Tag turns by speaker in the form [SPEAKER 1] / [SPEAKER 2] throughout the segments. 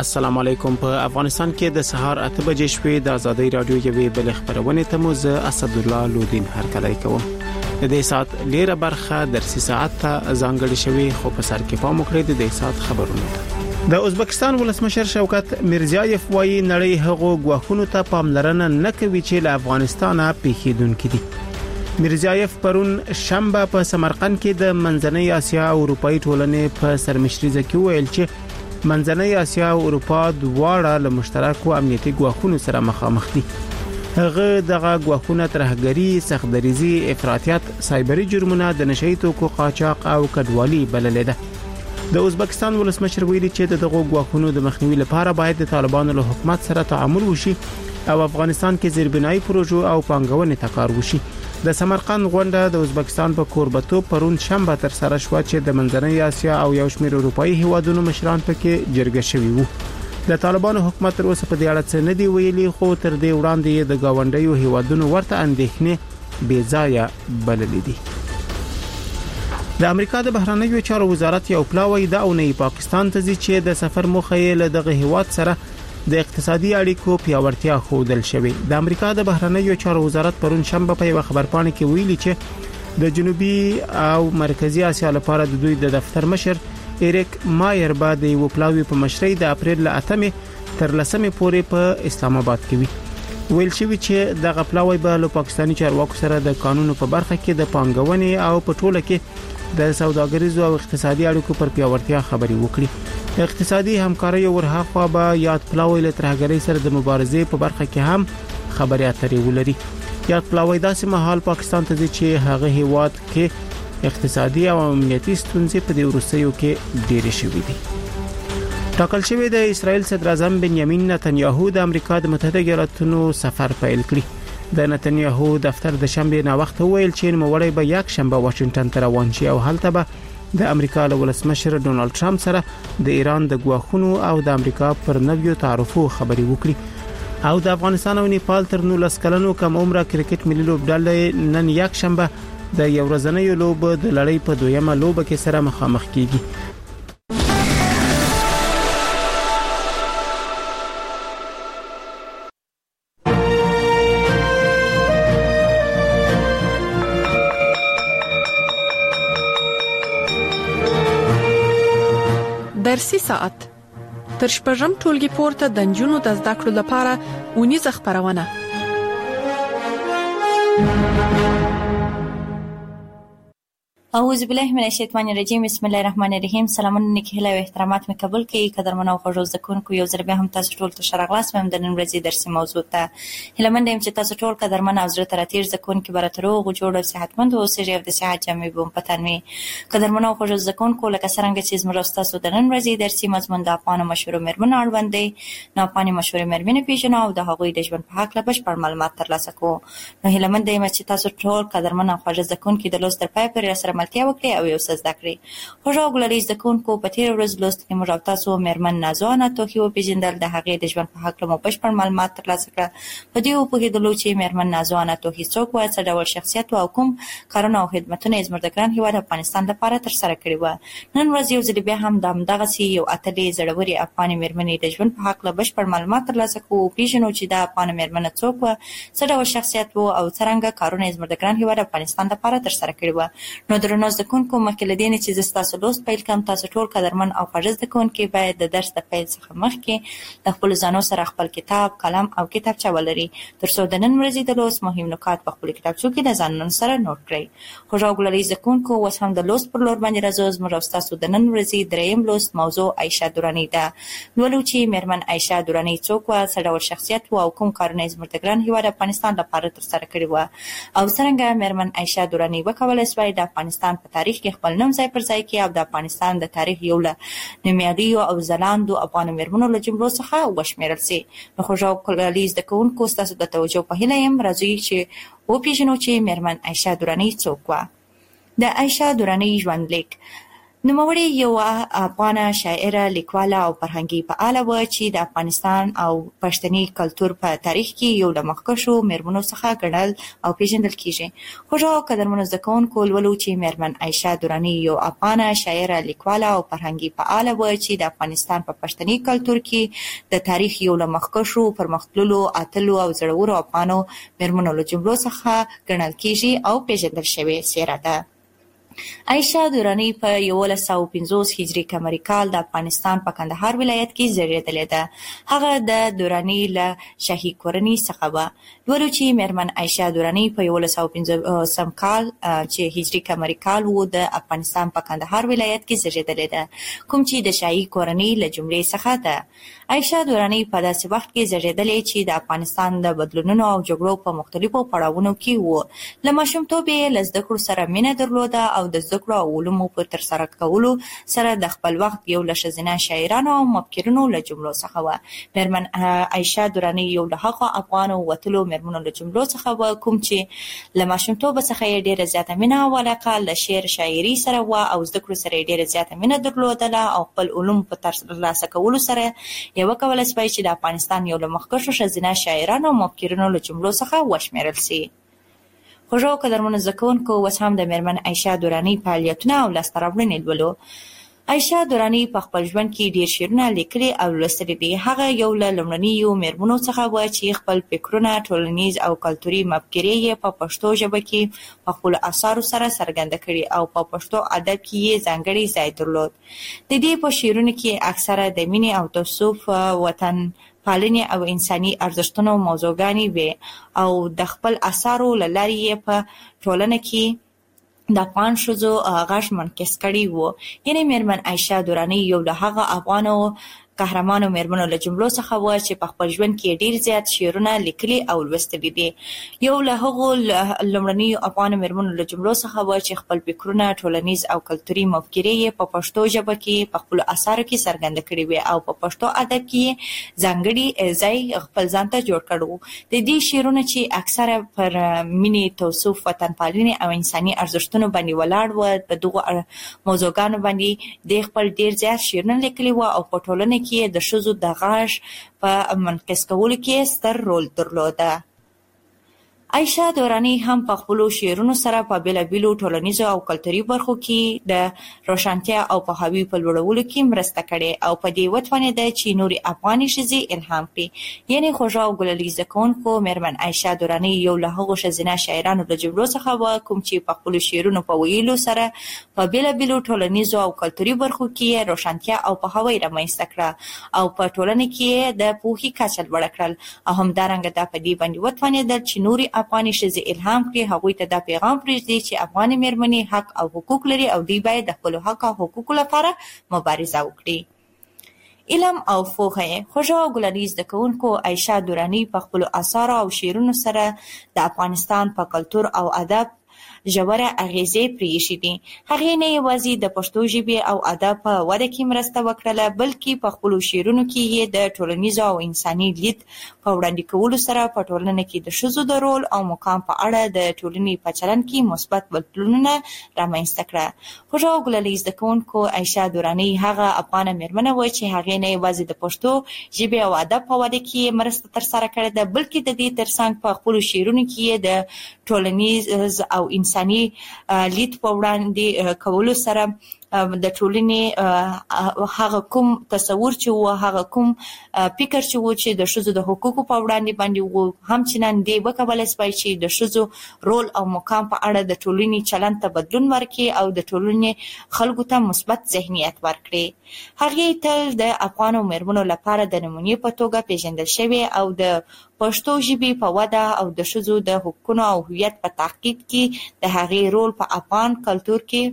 [SPEAKER 1] السلام علیکم. په افغانستان کې د سهار 8 بجې شپې د ازادي رادیو یوې بل خبرونه ته مو زه اسد الله لودین هرکلی کوم. د دې سات ډیره برخه درسي ساعت ته ځانګړې شوی خو په سر کې پام وکړئ د دې سات خبرونه. د ازبکستان ولسمشر شوکت میرزیایف وایي نړۍ هغو غواخونو ته پاملرنه نه کوي چې له افغانستانه پیښیدونکي دي. میرزیایف پرون شنبه په سمرقند کې د منځنۍ اسیا او اروپאי ټولنې په سرمشريزه کې ویل چې منځنۍ اسیا او اروپا دواړه له مشترکو امنیتي غواخونو سره مخامخ دي. هغه دغه غواخونه ترهګری، سختدریزي، افراطیت، سایبري جرمونه، د نشئی توکو قاچاق او کډوالي بللې ده. د ازبکستان ولسمشر ویلي چې دغه غواخونو د مخنیوي لپاره باید د طالبانو له حکومت سره تعامل وشي او افغانستان کې زیربنایي پروژو او پانګونې ته کار وشي. د سمرقند غونډه د ازبکستان په کوربتوب پرون شنبه تر سره شو چې د منځنۍ اسیا او یو شمېر اروپאי هیوادونو مشران پکې جرګه شوي وو. د طالبانو حکومت تر اوسه په دې اړه څه نه دی ویلي، خو تر دې وړاندې د گاونډیو هیوادونو ورته اندېښنې بې ځایه بللې دي. د امریکا د بهرنیو چارو وزارت یو پلاوی د اونۍ پاکستان ته ځي چې د سفر موخه یې له دغه هیواد سره د اقتصادي اړیکو پیاوړتیا ښودل شوې. د امریکا د بهرنیو چارو وزارت پرون شنبه په یو خبرپاڼه کې ویلي چې د جنوبي او مرکزی اسیا لپاره د دوی د دفتر مشر ایریک مایر بعد یو پلاوی په مشرۍ د اپریل له 8 تر 10 پورې په اسلام آباد کې وي. ویل شوی چې دغه پلاوی به له پاکستاني چارواکو سره د قانونو په برخه کې د پانګونې او په ټوله کې د سوداګریزو او اقتصادي اړیکو پر پیاوړتیا خبري وکړي. اقتصادي همکاري ورهاخوا به یاد پلاوی له ترهګرۍ سره د مبارزې په برخه کې هم خبري اترې ولري. یاد پلاوی داسې مهال پاکستان ته چې هغه هیواد کې اقتصادي او امنیتي ستونزې په دې وروستیو کې ډېرې شوې دي. ټاکل شوی د اسرائیل صدر اعظم بنیامین نتنیاهو د امریکا د متحده ایالاتونو سفر پیل کړی. د نتنیاهو دفتر د شنبه نه وخت ویل چې نوموړی به یک شنبه واشنگټن ته روان شي او هلته به د امریکا له ولسمشر ډونالد ټرمپ سره د ایران د غواخونو او د امریکا پر نویو تعرفو خبري وکړي. او د افغانستان او نیپال تر 19 کلنو کم عمره کرکټ ملي لوبډلې نن یک شنبه د یو ورځنۍ لوب د لړۍ په دویمه لوب کې سره مخامخ کیږي.
[SPEAKER 2] درسي ساعت تر شپږم ټولګي پورته د نجونو د زده کړو لپاره اونیزه خبرونه.
[SPEAKER 3] اعوذ بالله من الشیطان الرجیم. بسم الله الرحمن الرحیم. سلامونه نیکهیله او احترامات مې قبول کړئ. قدرمنو خوږو زدهکوونکو، یو ځل بیا هم تاسو ټول ته ښه راغلاست. د نن ورځې درسي موضوع ته هیله مند یم چې تاسو ټول قدرمن او زړه ته راتېر زدهکوونکي به راته روغ جوړ او صحتمند اوسئ او د صحت جامې به مو په تن وي. قدرمنو خوږو زدهکوونکو، لکه څرنګه چې زموږ او ستاسو د نن ورځې درسي مضمون د افغانو مشهورو مېرمنو اړوند دی، نو افغاني مشهورې مېرمنې پېژنو او د هغوی د ژوند په هکله بشپړ معلومات ترلاسه کوو. نو هیله مند یم چې تاسو ټول قدرمن او خوږ زدهکوونکي د لوست تر پایه پورې راسره ملتیا وکړئ او یو څه زده کړئ. خوږو ګلالي زدهکوونکو، په تېره ورځ لوست کې موږ او تاسو مېرمن نازو انا توخي وپېژندل. د هغې د ژوند په هکله مو بشپړ معلومات ترلاسه کړه. په دې وپوهېدلو چې مېرمن نازو انا توخي څوک وه، څه ډول شخصیت و او کوم کارونه او خدمتونه یې زموږ د ګران هېواد افغانستان لپاره ترسره کړي وه. نن ورځ یو ځل بیا هم د همدغسې یو اتلې زړورې افغانې مېرمنې د ژوند په هکله بشپړ معلومات ترلاسه کوو، وپېژنو چې دا افغانه مېرمنه څوک وه، څه ډول شخصیت و او څرنګه کارونه یې زموږ د ګران هېواد افغانستان لپاره ترسره کړي وه. نو درنو زدهکوونکو، مخکې له دې نه چې زه ستاسو لوست پیل کړم، تاسو ټول قدرمن او خوږ زدهکوونکي باید د درس د پیل څخه مخکې د خپلو ځانو سره خپل کتاب، قلم او کتابچه ولرئ، تر څو د نن ورځې د لوست مهم نکات په خپلو کتابچو کې د ځانونو سره نوټ کړئ. خوږو ګلالي زدهکوونکو، اوس هم د لوست پر لور باندې راځو. زموږ او ستاسو د نن ورځې دریم لوست موضوع عایشه دراني ده. لولو چې مېرمن عایشه دراني څوک وه، څه ډول شخصیت و او کوم کارونه یې زموږ د ګران هېواد افغانستان لپاره ترسره کړي وه، او څرنګه مېرمن عایشه دراني وکولی سوای د افغانستان په تاریخ کې خپل نوم ځای پر ځای کړي او د افغانستان د تاریخ یو له نومیالیو او ځلانده افغانو مېرمنو له جملو څخه وشمېرل سي. نو خوږو ګلالي زدهکوونکو، ستاسو د توجه په هیله یم. راځئ چې وپېژنو چې مېرمن عایشه دراني څوک وه. د عایشه دراني ژوندلیک. نوموړې یو افغانه شاعره، لیکواله او فرهنګي فعاله وه چې د افغانستان او پښتني کلتور په تاریخ کې یو له مخکښو مېرمنو څخه ګڼل او پیژندل کیږي. خوږو او قدرمنو زده کوونکو، لولو چې مېرمن عایشه دراني یو افغانه شاعره، لیکواله او فرهنګي فعاله وه چې د افغانستان په پښتني کلتور کې د تاریخ یو له مخکښو، پرمختللو، اتلو او زړورو افغانو مېرمنو له جملو څخه ګڼل کیږي او پیژندل شوې څېره ده. عایشه دراني په 1150 هجري قمري کال د افغانستان په کندهار ولایت کې زیږېدلې ده. هغه د دراني له شاهي کورنۍ څخه وه. لولو چې مېرمن عایشه دراني په 1150 کال چې هجري قمري کال و د افغانستان په کندهار ولایت کې زیږېدلې ده، کوم چې د شاهي کورنۍ له جملې څخه ده. عایشه دراني په داسې وخت کې زیږېدلې چې د افغانستان د بدلونونو او جګړو په مختلفو پړاوونو کې و. له ماشومتوب یې له زده کړو سره مینه درلوده او د زده کړو او علومو په ترسره کولو سره د خپل وخت یو له ښځینه شاعرانو او مفکرینو له جملو څخه وه. مېرمن عایشه دراني یو له هغو افغانو وتلو مېرمنو له جملو څخه وه کوم چې له ماشومتوبه څخه یې ډېره زیاته مینه او علاقه له شعر شاعري سره وه او زده کړو سره یې ډېره زیاته مینه درلودله او خپل علوم په ترلاسه کولو سره یې وکولی سوای چې د افغانستان یو له مخکښو ښځینه شاعرانو او مفکرینو له جملو څخه وشمېرل سي. خوږو او قدرمنو زده کوونکو، اوس هم د مېرمن عایشه دراني فعالیتونه او لاسته راوړنې لولو. عایشه دراني په خپل ژوند کې ډېر شعرونه لیکلي او لوستلي دي. هغه یو له لومړنیو مېرمنو څخه وه چې خپل فکرونه، ټولنیز او کلتوري مفکورې یې په پښتو ژبه کې په خپلو اثارو سره څرګنده کړي او په پښتو ادب کې یې ځانګړی ځای درلود. د دې په شعرونو کې اکثره د مینې او تعصب، وطن پالنې او انساني ارزښتونو موضوعګانې وې او د خپل اثارو له لارې یې په ټولنه کې د افغان ښځو غږ منعکس کړی و. یعنې مېرمن عایشه دراني یو له هغه افغانو قهرمانو مېرمنو له جملو څخه وه چې په خپل ژوند کې ډېر زیات شعرونه لیکلي او لوستلي دي. یو له هغو لومړنیو افغانو مېرمنو له جملو څخه وه چې خپل فکرونه، ټولنیز او کلتوري مفکورې یې په پښتو ژبه کې په خپلو اثارو کې څرګنده کړي وې او په پښتو ادب کې یې ځانګړی ځای خپل ځان ته جوړ کړی و. د دې شعرونه چې اکثره پر مینې، تعصب، وطن پالنې او انساني ارزښتونو باندې ولاړ و، په دغو موضوعګانو باندې د خپل ډېر زیات شعرونه لیکلي و او په ټولنه کې د ښځو د غږ په منعکس کولو کې ستر رول درلوده. عایشه دراني هم په خپلو شعرونو سره په بېلابېلو ټولنیزو او کلتوري برخو کې د روښانتیا او پوهاوي په لوړولو کې مرسته کړې او په دې وتوانېده چې نورې افغاني ښځې الهام کړي. یعنې خوږو او ګلالي زده کوونکو، مېرمن عایشه دراني یو له هغو ښځینه شاعرانو له جملو څخه وه کوم چې په خپلو شعرونو په ویلو سره په بېلابېلو ټولنیزو او کلتوري برخو کې روښانتیا او پوهاوی رامنځته کړه او په ټولنه کې د پوهې کچه لوړه کړل او همدارنګه دا په دې باندې وتوانېدل چې نورې افغاني ښځې الهام کړي، هغوی ته دا پیغام پرېږدي چې افغاني مېرمنې حق او حقوق لري او دوی باید د خپلو حق او حقوقو لپاره مبارزه وکړي. علم او پوهه. خوږو او ګلالي زده کوونکو، عایشه دراني په خپلو اثارو او شعرونو سره د افغانستان په کلتور او ادب ژوره اغیزې پرېښې دي. هغې نه یوازې د پښتو ژبې او ادب په وده کې مرسته وکړله، بلکې په خپلو شعرونو کې یې د ټولنیزو او انساني لید په وړاندې کولو سره په ټولنه کې د ښځو د رول او مقام په اړه د ټولنې په چلند کې مثبت بدلونونه رامنځته کړه. خوږو او ګلالي زده کوونکو، عایشه دراني هغه افغانه مېرمنه وه چې هغې نه یوازې د پښتو ژبې او ادب په وده کې مرسته ترسره کړې ده، بلکې د دې ترڅنګ په خپلو شعرونو کې یې د ټولنیز او انساني لید په وړاندې کولو سره د ټولنې هغه کوم تصور چې و، هغه کوم فکر چې و چې د ښځو د حقوقو په وړاندې باندې و، همچنان دې وکولی سوای چې د ښځو رول او مقام په اړه د ټولنې چلند ته بدلون ورکړي او د ټولنې خلکو ته مثبت ذهنیت ورکړي. هغې تل د افغانو مېرمنو لپاره د نمونې په توګه پیژندل شوې او د پښتو ژبې په وده او د ښځو د حقونو او هویت په تحقیق کې د هغې رول په افغان کلتور کې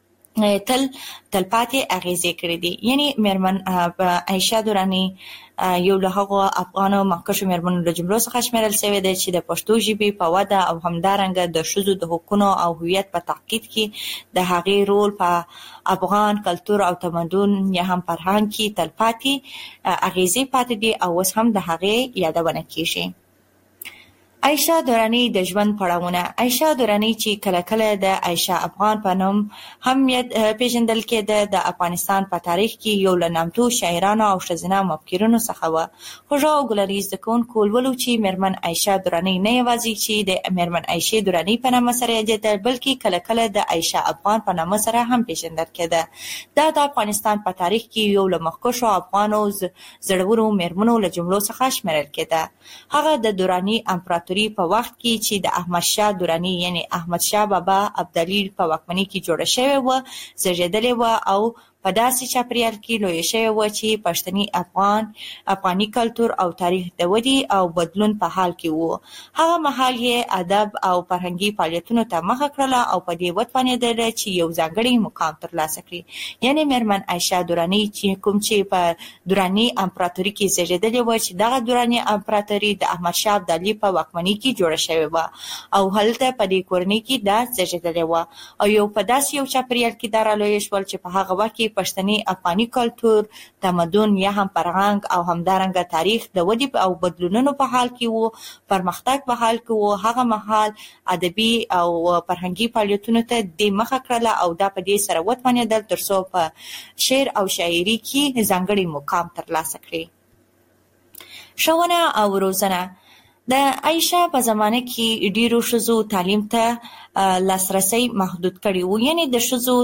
[SPEAKER 3] تلپاتې اغیزې کړې دي. یعنې مېرمن عایشه دراني یو له هغو افغانو مخکښو مېرمنو له جملو څخه شمېرل شوې ده چې د پښتو ژبې په وده او همدارنګه د ښځو د حقونو او هویت په تحقیق کې د هغې رول په افغان کلتور او تمدن یا هم فرهنګ کې تلپاتې اغیزې پاتې دي او اوس هم د هغې یادونه کیږي. عایشه درانی د ژوند پړاوونه. عایشه درانی چې کله کله د عایشه افغان په نوم هم پیژندل کېده، د افغانستان په تاریخ کې یو له نامتو شاعرانو او ښځینه مفکرینو څخه وه. خوږه او ګلریز زده کوونکو ولولو چې میرمن عایشه درانی نه یوازې چې د میرمن عایشې درانی په نامه سره یادېدل، بلکې کله کله د عایشه افغان په نامه سره هم پیژندل کېده. دا د افغانستان په تاریخ کې یو له مخکښو افغانو زړورو میرمنو له جملو څخه شمیرل کېده. هغه د درانی امپراتوري په وخت کې چې د احمد شاه درانی یعنی احمد شاه بابا ابدالي په واکمنۍ کې جوړه شوې وه زېږېدلې وه او په داسې چاپریال کې لویه شوې وه چې پښتني افغاني کلتور او تاریخ د ودې او بدلون په حال کې وو. هغه مهال یې ادب او فرهنګي فعالیتونو ته مخه کړله او په دې وتوانېدله چې یو ځانګړی مقام ترلاسه کړي. یعنی میرمن عایشه درانی چې کوم چې په درانی امپراتوري کې زېږېدلې وه، چې دغه درانی امپراتوري د احمد شاه ابدالي په واکمنۍ کې جوړه شوې وه او هلته په دې کورنۍ کې دا زېږېدلې وه او یو په داسې یو چاپریال کې دا رالویه شول چې په هغه وخت کې پښتني افغاني کلتور، تمدن یا هم فرهنګ او همدارنګه تاریخ د ودې او بدلونونو په حال کې وو، پرمختګ په حال کې وو. هغه مهال ادبي او فرهنګي فعالیتونو ته دې مخه کړله او دا په دې سره وتوانېدل تر څو په شعر او شاعري کې ځانګړی مقام ترلاسه کړي. ښوونه او روزنه. د عایشه په زمانه کې ډیرو ښځو تعلیم ته لاسرسی محدود کړی و، یعنی د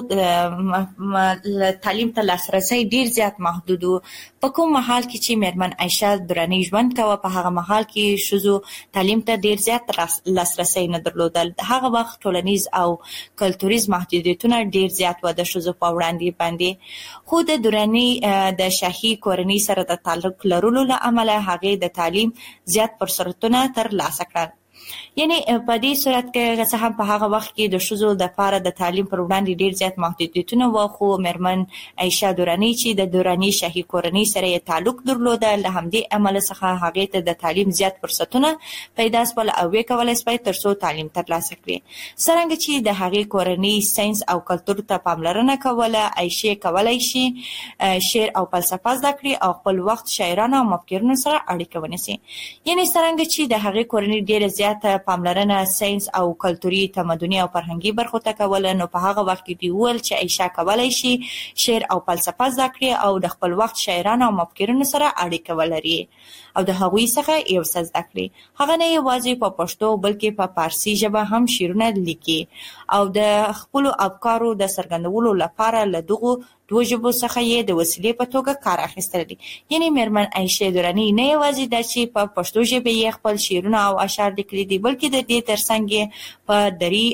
[SPEAKER 3] ښځو تعلیم ته لاسرسی ډیر زیات محدود و. په کوم مهال کې چې میرمن عایشه درانی ژوند کوه، په هغه مهال کې ښځو تعلیم ته ډیر زیات لاسرسی نه درلودل. هغه وخت ټولنیز او کلتوریز محدودیتونه ډیر زیات و د ښځو په وړاندې باندې. خو د درانی د شاهي کورنۍ سره د تعلق لرلو له امله هغې د تعلیم زیات فرصتونه ترلاسه کړل. یعنی په دې صورت کې څه هم په هغه وخت کې د ښځو لپاره د تعلیم پر وړاندې ډیر زیات محدودیتونه وو، خو میرمن عایشه درانی چې د درانی شاهي کورنۍ سره یې تعلق درلوده، له همدې امله څخه هغې ته د تعلیم زیات فرصتونه پیدا شول او ویې کولی شوی تر څو تعلیم ترلاسه کړي. څرنګه چې د هغې کورنۍ ساینس او کلتور ته پاملرنه کوله، عایشې کولی شي شعر او فلسفه زده کړي او خپل وخت شاعرانو او مفکرینو سره اړیکه ونیسي. یعنی څرنګه چې د هغې کورنۍ ډیره زیاته پاملرنه ساینس او کلتوري تمدني او فرهنګي برخو ته کوله، نو په هغه وخت کې دوی وویل چې عایشه کولی شي شعر او فلسفه زده کړي او د خپل وخت شاعرانو او مفکرینو سره اړیکه ولري او د هغوی څخه یو څه زده کړي. هغه نه یوازې په پښتو بلکې په فارسي ژبه هم شعرونه لیکي او د خپلو افکارو د څرګندولو لپاره له دغو دوه ژبو څخه یې د وسیلې په توګه کار اخیستلی دی. یعنی میرمن عایشه درانی نه یوازې دا چې په پښتو ژبه یې خپل شعرونه او اشعار لیکلي دي، بلکې د دې ترڅنګ یې په دري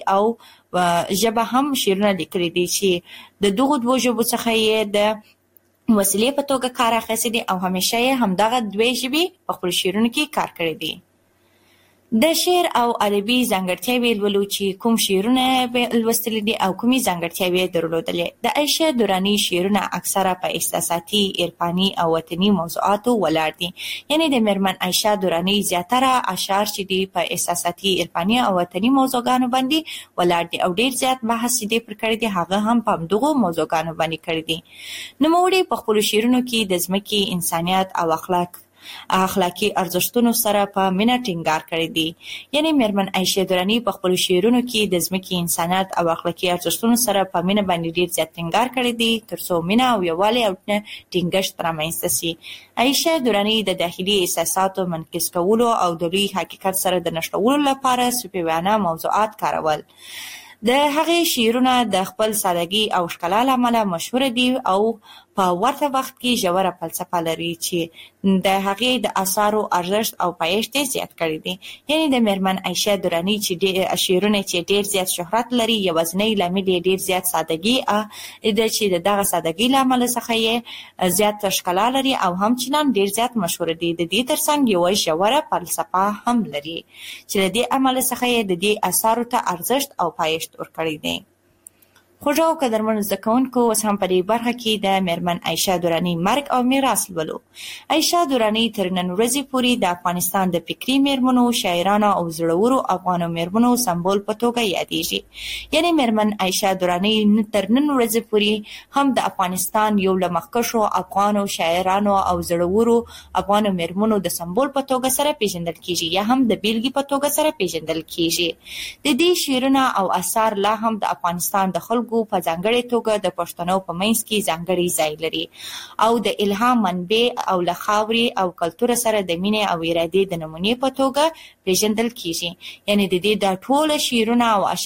[SPEAKER 3] او ژبه هم شعرونه لیکلي دي چې د دغو دوه ژبو څخه یې د وسیلې په توګه کار اخیستی دی او همیشه یې همدغه دوه ژبې په خپلو شعرونو کې کار کړی دی. د شعر او ادبي ځانګړتیاوې لولو چې کوم شعرونه لوستلي دي او کومې ځانګړتیاوې یې درلودلې. د عایشه درانی شعرونه اکثره په احساساتي، عرفاني او وطني موضوعاتو ولاړ دي. یعنی د میرمن عایشه درانی زیاتره اشعار چې دي په احساساتي، عرفاني او وطني موضوعګانو باندې ولاړ دي او ډیر زیات بحث چې دي پر کړی دي هغه هم په همدغو موضوعګانو باندې کړی دي. نوموړي په خپلو شعرونو کې د ځمکې، انسانیت او اخلاقی ارزښتونو سره په مینه ټینګار کړی دی. یعنی میرمن عایشه درانی په خپلو شعرونو کې د ځمکې، انسانیت او اخلاقی ارزښتونو سره په مینه باندې ډیر زیات ټینګار کړی دی تر څو مینه او یووالی او ټینګښت رامنځته سي. عایشه درانی د داخلي احساساتو منعکس کولو او د لوی حقیقت سره د نښلولو لپاره صوفیانه موضوعات کارول. د هغې شعرونه د خپل سادګي او ښکلا له امله مشهوره دي او په ورته وخت کې ژوره فلسفه لري چې د هغې د اثارو ارزښت او پایښت یې زیات کړی دی. یعنی د میرمن عایشه درانی چې شعرونه چې ډیر زیات شهرت لري، یوازینی لامل یې ډیر زیات سادګي ده چې د دغه سادګۍ له امله څخه یې زیات ښکلا لري او همچنان ډیر زیات مشهوره دي. د دې ترڅنګ یوه ژوره فلسفه هم لري چې له دې امله څخه یې د دې اثارو ته ارزښت او پایښت ورکړی دی. خوږو او قدرمنو زده کوونکو، اوس هم په دې برخه کې د میرمن عایشه دراني مرګ او میراث لولو. عایشه دراني تر نن ورځې پورې د افغانستان د فکري میرمنو، شاعرانو او زړورو افغانو میرمنو سمبول په توګه یادېږي. یعنې میرمن عایشه دراني تر نن ورځې پورې هم د افغانستان یو له مخکښو افغانو شاعرانو او زړورو افغانو میرمنو د سمبول په توګه سره پیژندل کیږي، یا هم د بیلګې په توګه سره پیژندل کیږي. د دې شعرونه او اثار لا هم د افغانستان د خلکو په ځانګړې توګه د پښتنو په منځ کې ځانګړی ځای لري او د الهام منبع او له خاورې او کلتور سره د مینې او ارادې د نمونې په توګه پیژندل کیږي. یعنې د دې د ټول شعرونه او